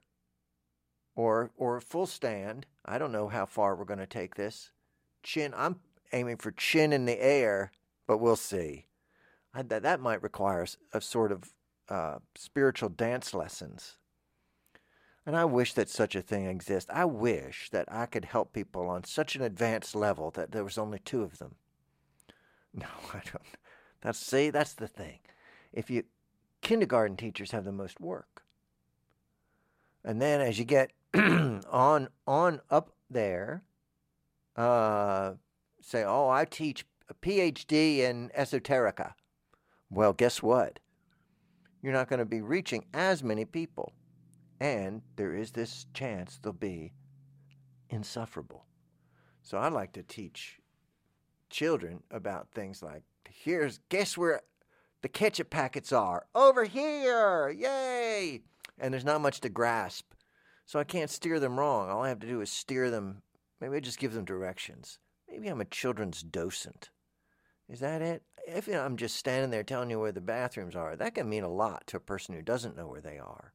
or or full stand, I don't know how far we're going to take this. Chin, I'm aiming for chin in the air, but we'll see. I, that, that might require a sort of uh, spiritual dance lessons. And I wish that such a thing exists. I wish that I could help people on such an advanced level that there was only two of them. No, I don't. That's, see, that's the thing. If you, kindergarten teachers have the most work. And then as you get on on up there, uh, say, oh, I teach a P H D in esoterica. Well, guess what? You're not going to be reaching as many people. And there is this chance they'll be insufferable. So I like to teach children about things like, here's, guess where the ketchup packets are? Over here! Yay! And there's not much to grasp. So I can't steer them wrong. All I have to do is steer them. Maybe I just give them directions. Maybe I'm a children's docent. Is that it? If I'm just standing there telling you where the bathrooms are, that can mean a lot to a person who doesn't know where they are.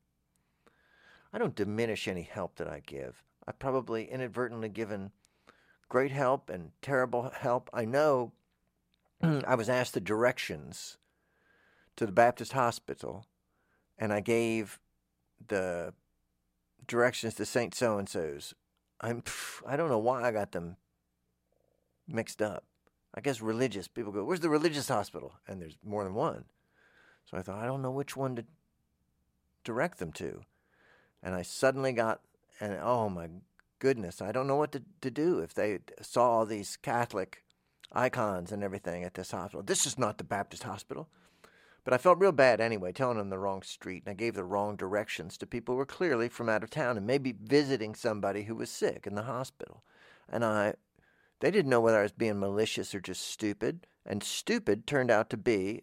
I don't diminish any help that I give. I've probably inadvertently given great help and terrible help. I know I was asked the directions to the Baptist hospital, and I gave the directions to Saint So-and-so's. I'm, I don't know why I got them mixed up. I guess religious. People go, where's the religious hospital? And there's more than one. So I thought, I don't know which one to direct them to. And I suddenly got, and oh my goodness, I don't know what to, to do if they saw all these Catholic icons and everything at this hospital. This is not the Baptist hospital. But I felt real bad anyway, telling them the wrong street, and I gave the wrong directions to people who were clearly from out of town and maybe visiting somebody who was sick in the hospital. And I, they didn't know whether I was being malicious or just stupid, and stupid turned out to be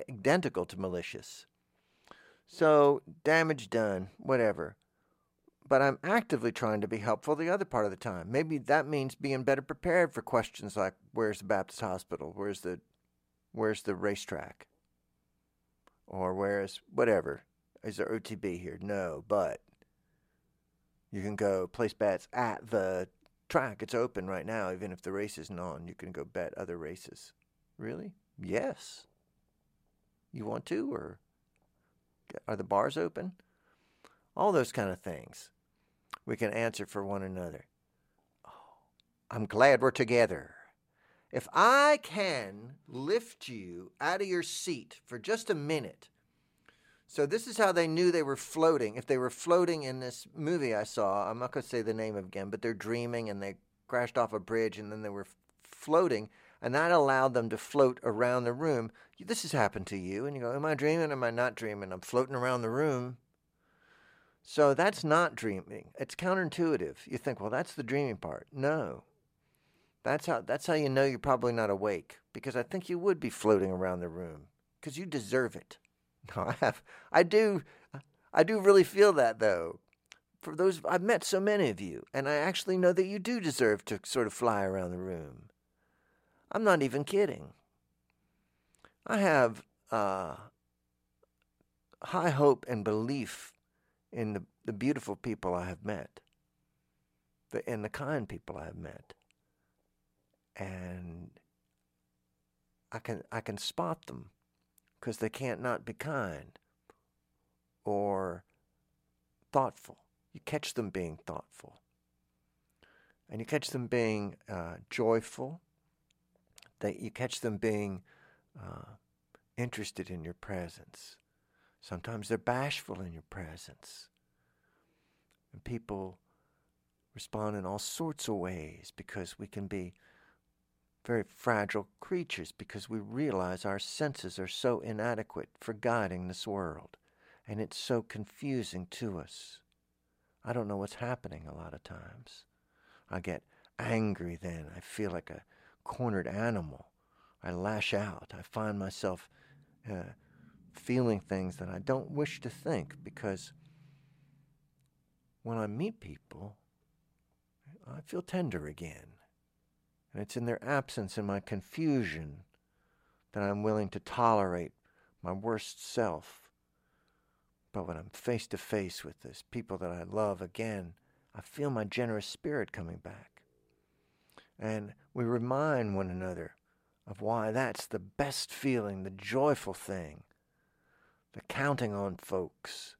identical to malicious. So, damage done, whatever. but I'm actively trying to be helpful the other part of the time. Maybe that means being better prepared for questions like, where's the Baptist hospital? Where's the, where's the racetrack? Or where's, whatever. Is there O T B here? No, but you can go place bets at the track. It's open right now, even if the race isn't on. You can go bet other races. Really? Yes. You want to, or are the bars open? All those kind of things we can answer for one another. Oh, I'm glad we're together. If I can lift you out of your seat for just a minute. So this is how they knew they were floating. If they were floating in this movie I saw, I'm not going to say the name again, but they're dreaming and they crashed off a bridge and then they were floating, and that allowed them to float around the room. This has happened to you, and you go, am I dreaming? Am I not dreaming? I'm floating around the room. So that's not dreaming. It's counterintuitive. You think, well, that's the dreaming part. No. That's how that's how you know you're probably not awake, because I think you would be floating around the room because you deserve it. No, I have I do I do really feel that, though. For those I've met so many of you, and I actually know that you do deserve to sort of fly around the room. I'm not even kidding. I have uh, high hope and belief in the, the beautiful people I have met, the, and the kind people I have met. And I can I can spot them because they can't not be kind or thoughtful. You catch them being thoughtful. And you catch them being uh, joyful. That you catch them being uh, interested in your presence. Sometimes they're bashful in your presence. And people respond in all sorts of ways because we can be very fragile creatures because we realize our senses are so inadequate for guiding this world. And it's so confusing to us. I don't know what's happening a lot of times. I get angry then. I feel like a cornered animal. I lash out. I find myself uh, feeling things that I don't wish to think, because when I meet people, I feel tender again. And it's in their absence, in my confusion, that I'm willing to tolerate my worst self. But when I'm face to face with this people that I love again, I feel my generous spirit coming back. And we remind one another of why that's the best feeling, the joyful thing, the counting on folks,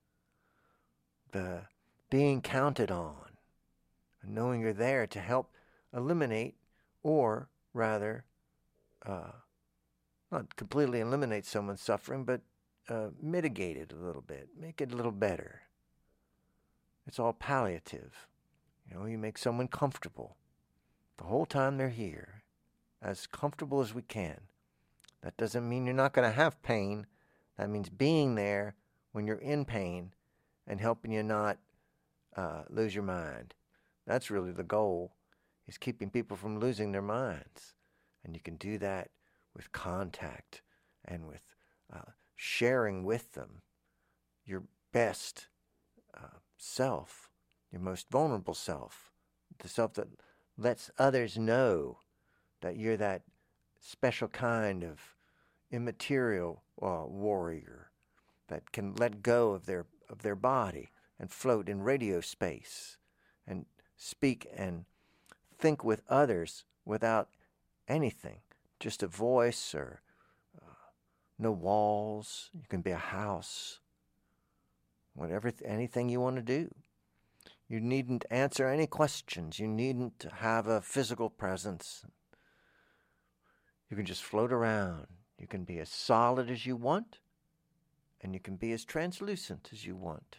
the being counted on, and knowing you're there to help eliminate, or rather, uh, not completely eliminate someone's suffering, but uh, mitigate it a little bit, make it a little better. It's all palliative. You know, you make someone comfortable the whole time they're here, as comfortable as we can. That doesn't mean you're not going to have pain. That means being there when you're in pain and helping you not uh, lose your mind. That's really the goal, is keeping people from losing their minds. And you can do that with contact and with uh, sharing with them your best uh, self, your most vulnerable self, the self that lets others know that you're that special kind of immaterial uh, warrior that can let go of their of their body and float in radio space and speak and think with others without anything, just a voice or uh, no walls. You can be a house, whatever, anything you want to do. You needn't answer any questions. You needn't have a physical presence. You can just float around. You can be as solid as you want, and you can be as translucent as you want.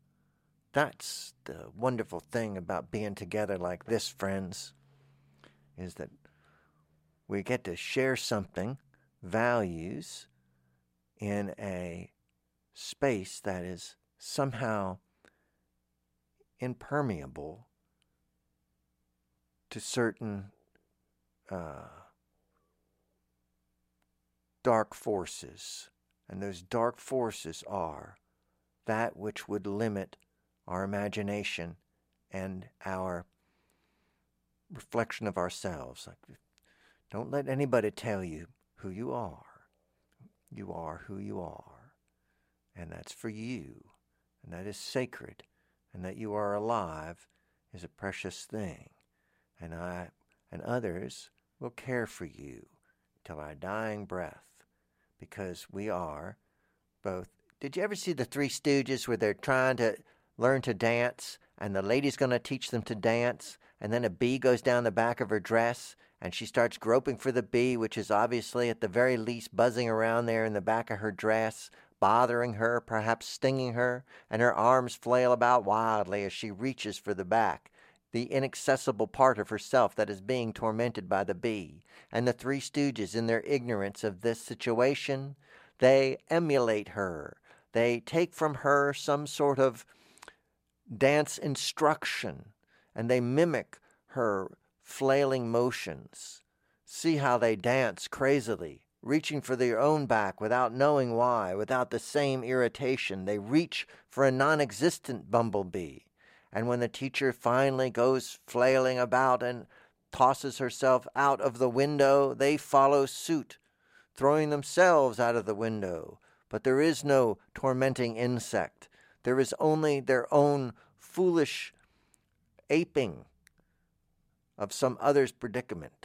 That's the wonderful thing about being together like this, friends, is that we get to share something, values, in a space that is somehow impermeable to certain uh, dark forces. And those dark forces are that which would limit our imagination, and our reflection of ourselves. Like, don't let anybody tell you who you are. You are who you are, and that's for you, and that is sacred, and that you are alive is a precious thing, and I and others will care for you till our dying breath, because we are both. Did you ever see the Three Stooges where they're trying to learn to dance, and the lady's going to teach them to dance, and then a bee goes down the back of her dress, and she starts groping for the bee, which is obviously at the very least buzzing around there in the back of her dress, bothering her, perhaps stinging her, and her arms flail about wildly as she reaches for the back, the inaccessible part of herself that is being tormented by the bee. And the Three Stooges, in their ignorance of this situation, they emulate her. They take from her some sort of dance instruction, and they mimic her flailing motions. See how they dance crazily, reaching for their own back without knowing why, without the same irritation. They reach for a non-existent bumblebee. And when the teacher finally goes flailing about and tosses herself out of the window, they follow suit, throwing themselves out of the window. But there is no tormenting insect. There is only their own foolish aping of some other's predicament.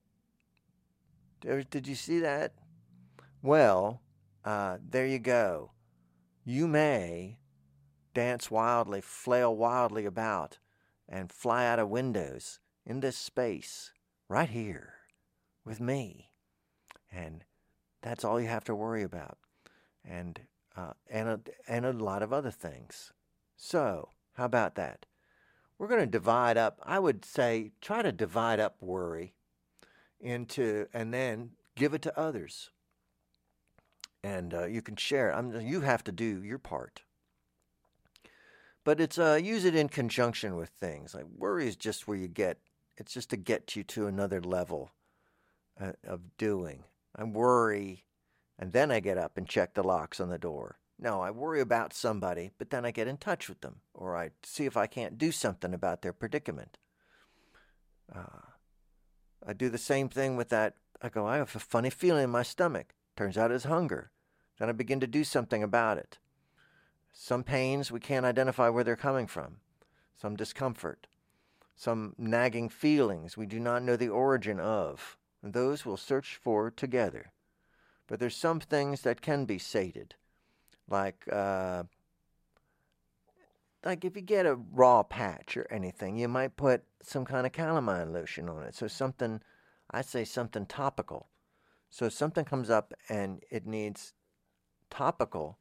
Did you see that? Well, uh, there you go. You may dance wildly, flail wildly about, and fly out of windows in this space, right here, with me. And that's all you have to worry about. And uh, and a, and a lot of other things. So, how about that? We're going to divide up, I would say, try to divide up worry into, and then give it to others. And uh, you can share it. I mean, you have to do your part. But it's uh, use it in conjunction with things. Like worry is just where you get, it's just to get you to another level uh, of doing. I worry, and then I get up and check the locks on the door. No, I worry about somebody, but then I get in touch with them, or I see if I can't do something about their predicament. Uh, I do the same thing with that. I go, I have a funny feeling in my stomach. Turns out it's hunger. Then I begin to do something about it. Some pains, we can't identify where they're coming from. Some discomfort. Some nagging feelings we do not know the origin of. And those we'll search for together. But there's some things that can be sated. Like, uh, like if you get a raw patch or anything, you might put some kind of calamine lotion on it. So something, I say something topical. So if something comes up and it needs topical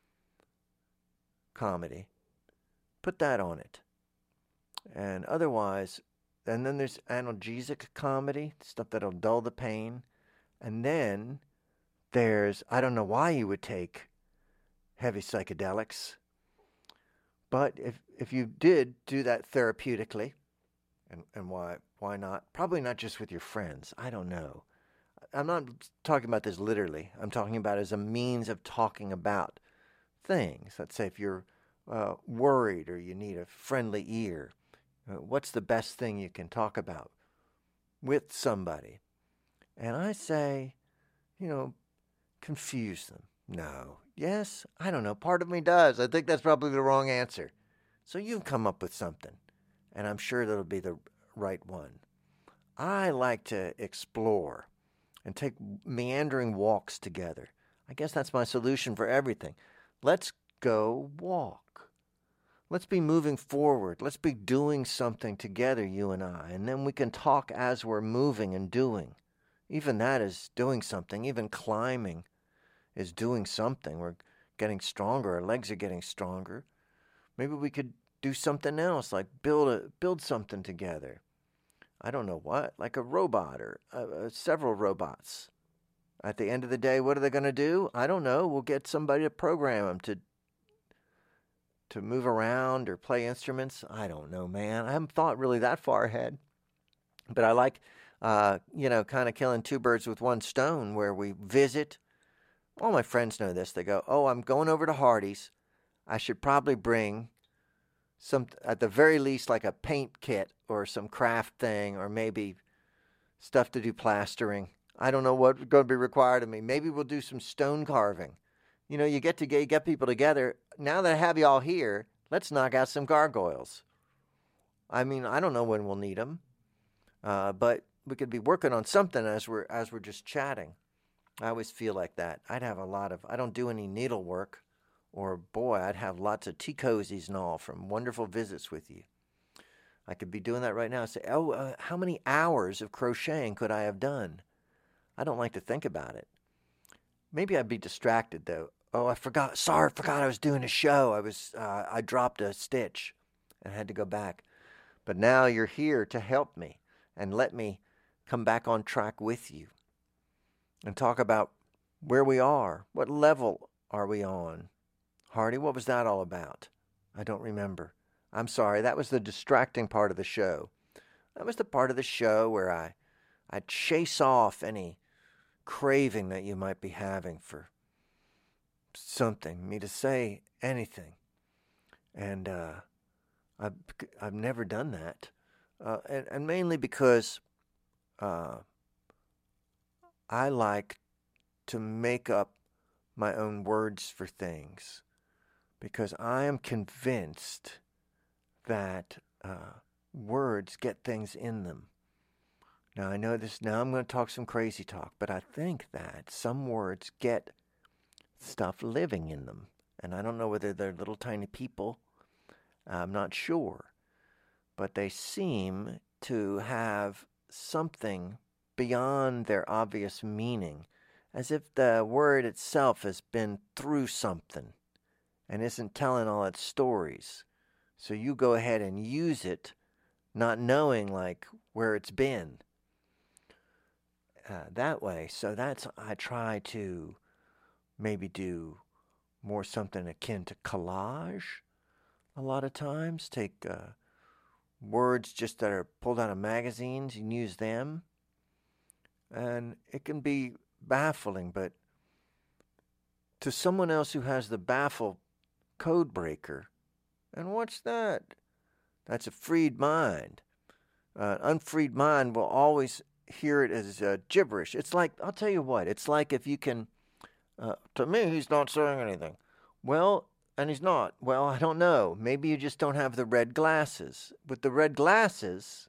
comedy, put that on it. And otherwise, and then there's analgesic comedy, stuff that'll dull the pain. And then there's, I don't know why you would take heavy psychedelics, but if if you did do that therapeutically, and, and why why not? Probably not just with your friends. I don't know. I'm not talking about this literally. I'm talking about as a means of talking about things. Let's say if you're uh, worried or you need a friendly ear, uh, what's the best thing you can talk about with somebody? And I say, you know, confuse them. No. Yes? I don't know. Part of me does. I think that's probably the wrong answer. So you can come up with something, and I'm sure that'll be the right one. I like to explore and take meandering walks together. I guess that's my solution for everything. Let's go walk. Let's be moving forward. Let's be doing something together, you and I, and then we can talk as we're moving and doing. Even that is doing something. Even climbing is doing something. We're getting stronger. Our legs are getting stronger. Maybe we could do something else, like build a build something together. I don't know what, like a robot or uh, uh, several robots. At the end of the day, what are they going to do? I don't know. We'll get somebody to program them to to move around or play instruments. I don't know, man. I haven't thought really that far ahead. But I like, uh, you know, kind of killing two birds with one stone, where we visit. All my friends know this. They go, oh, I'm going over to Hardee's. I should probably bring some, at the very least, like a paint kit or some craft thing, or maybe stuff to do plastering. I don't know what's going to be required of me. Maybe we'll do some stone carving. You know, you get to get, get people together. Now that I have you all here, let's knock out some gargoyles. I mean, I don't know when we'll need them, uh, but we could be working on something as we're as we're just chatting. I always feel like that. I'd have a lot of. I don't do any needlework, or boy, I'd have lots of tea cozies and all from wonderful visits with you. I could be doing that right now. Say, oh, uh, how many hours of crocheting could I have done? I don't like to think about it. Maybe I'd be distracted though. Oh, I forgot. Sorry, I forgot I was doing a show. I was. Uh, I dropped a stitch, and had to go back. But now you're here to help me and let me come back on track with you and talk about where we are. What level are we on? Hardy, what was that all about? I don't remember. I'm sorry. That was the distracting part of the show. That was the part of the show where I, I chase off any craving that you might be having for something, me to say anything. And, uh, I've, I've never done that, uh, and, and mainly because uh, I like to make up my own words for things, because I am convinced that uh, words get things in them. Now, I know this, now I'm going to talk some crazy talk, but I think that some words get stuff living in them, and I don't know whether they're little tiny people. I'm not sure, but they seem to have something beyond their obvious meaning, as if the word itself has been through something and isn't telling all its stories. So you go ahead and use it, not knowing like where it's been. Uh, that way, so that's, I try to maybe do more something akin to collage. A lot of times, take uh, words just that are pulled out of magazines and use them. And it can be baffling, but to someone else who has the baffle code breaker, and what's that? That's a freed mind. Uh, an unfreed mind will always hear it as uh, gibberish. It's like, I'll tell you what, it's like if you can, uh, to me, he's not saying anything. Well, and he's not. Well, I don't know. Maybe you just don't have the red glasses. With the red glasses,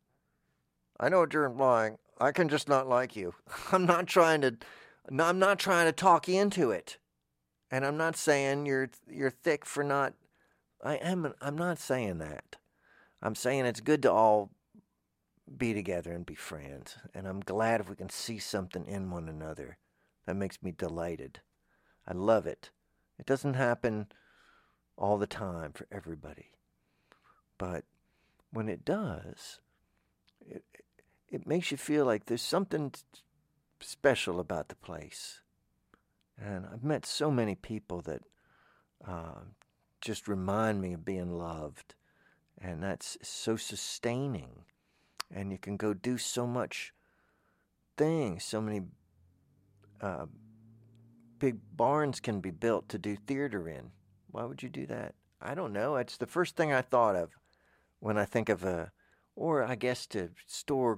I know what you're implying. I can just not like you. I'm not trying to, I'm not trying to talk you into it. And I'm not saying you're you're thick for not, I am, I'm not saying that. I'm saying it's good to all be together and be friends. And I'm glad if we can see something in one another. That makes me delighted. I love it. It doesn't happen all the time for everybody. But when it does, it, it makes you feel like there's something special about the place. And I've met so many people that uh, just remind me of being loved. And that's so sustaining. And you can go do so much things, so many uh, big barns can be built to do theater in. Why would you do that? I don't know. It's the first thing I thought of when I think of a, or I guess to store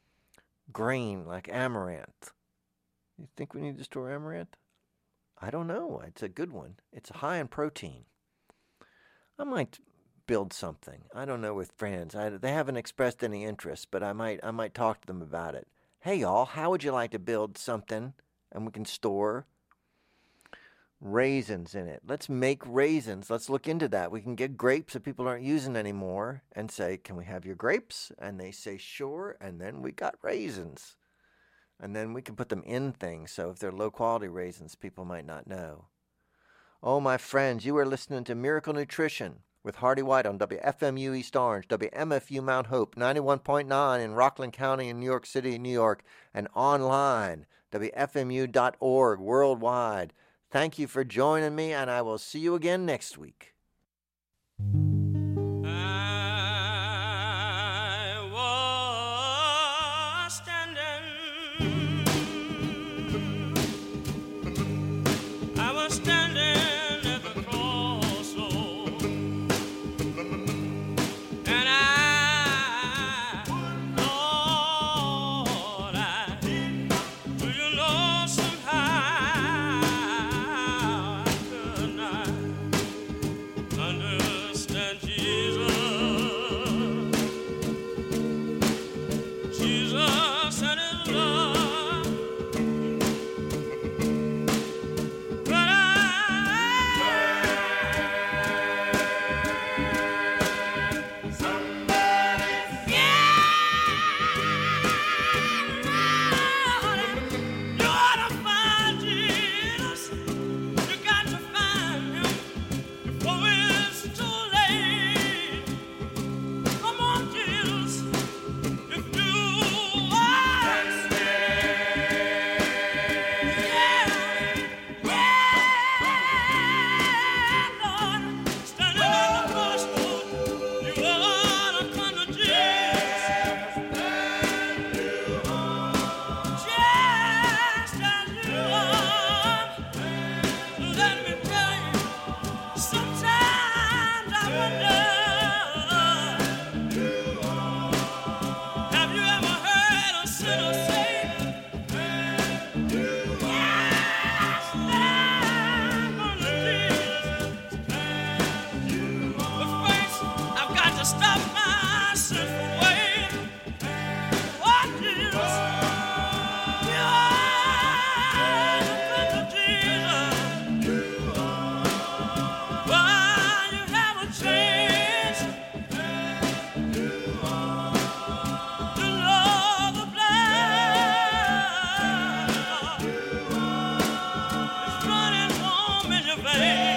grain like amaranth. You think we need to store amaranth? I don't know. It's a good one. It's high in protein. I might build something. I don't know, with friends. I, they haven't expressed any interest, but I might I might talk to them about it. Hey, y'all, how would you like to build something and we can store raisins in it? Let's make raisins. Let's look into that. We can get grapes that people aren't using anymore and say, can we have your grapes? And they say, sure. And then we got raisins. And then we can put them in things. So if they're low-quality raisins, people might not know. Oh, my friends, you are listening to Miracle Nutrition with Hardy White on W F M U East Orange, W M F U Mount Hope, ninety-one point nine in Rockland County in New York City, New York, and online, W F M U dot org, worldwide. Thank you for joining me, and I will see you again next week. I was standing, I was standing at the crossroads, stop my sinful way. Oh, Jesus, you are the Jesus. Why you have a chance to know the blood is running warm in your veins.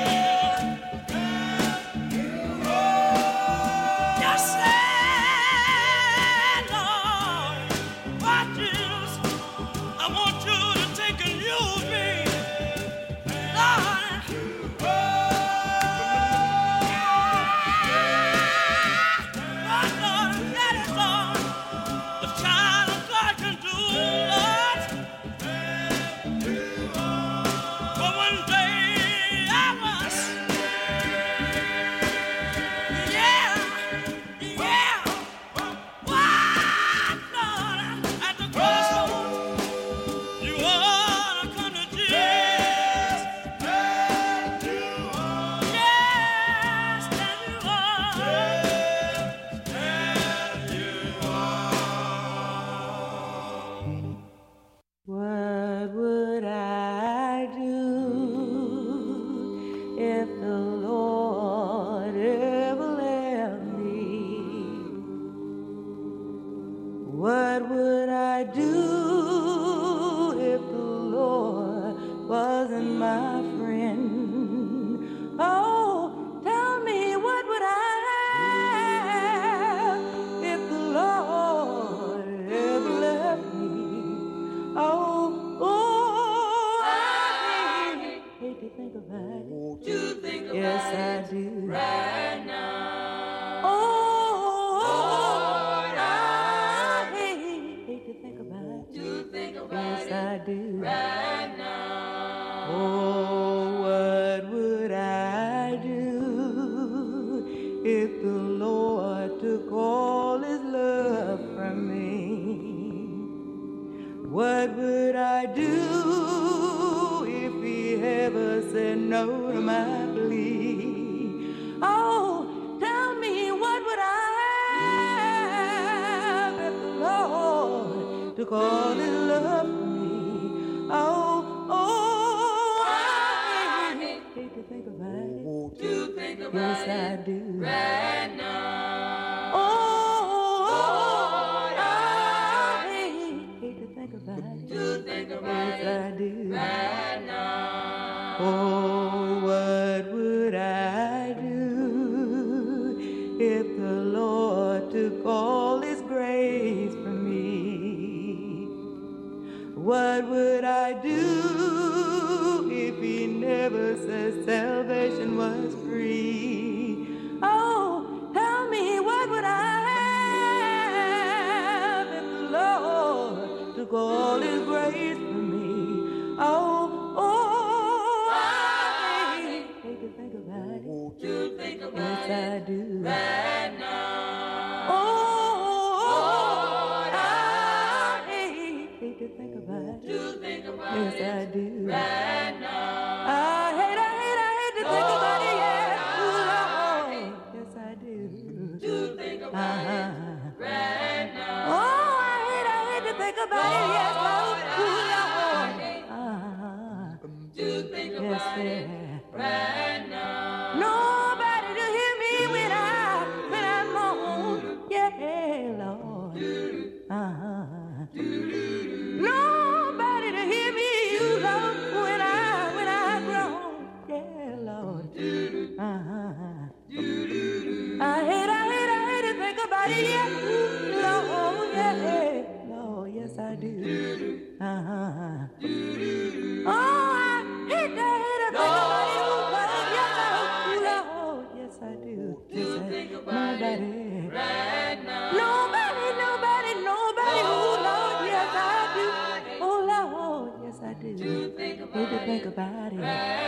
Think about it.